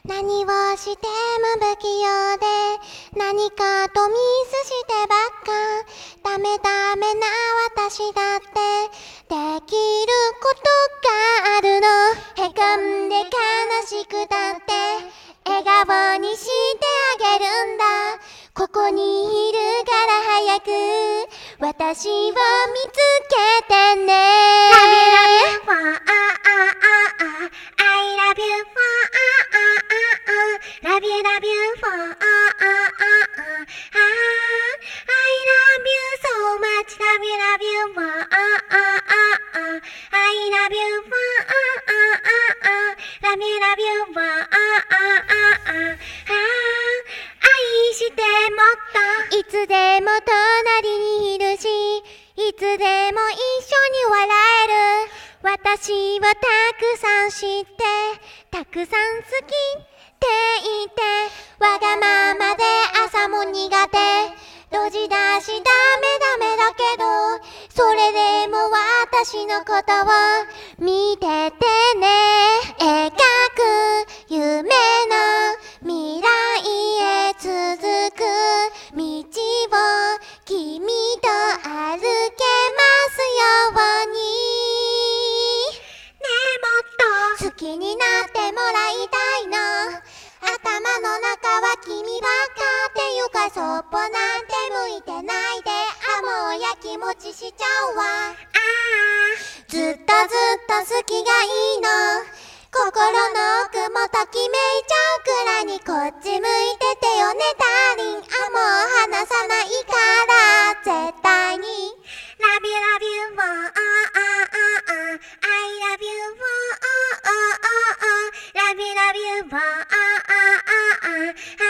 何をしても不器用で何かとミスしてばっかダメな私だってできることがあるのへこんで悲しくたって笑顔にしてあげるんだここにいるから早く私を見つけてね Love you, love you, I love you, love you, love you, I love you so much, love you, love you, I love you, love you, love you, 愛してもっといつでも隣にいるしいつでも一緒に笑える私をたくさん知ってたくさん好きって言ってわがままで朝も苦手ドジだしダメだけどそれでも私のことを見ててね描く夢の未来へ続く道を君と歩けますようにねえもっと好きになってもらいたいの頭の中は君ばっかっていうかそっぽなんて向いてないでもうやきもちしちゃうわずっと好きがいいの心の奥もときめいちゃうくらいにこっち向いててよねダーリンもう離さないから絶対に Love you love you I love you love you love you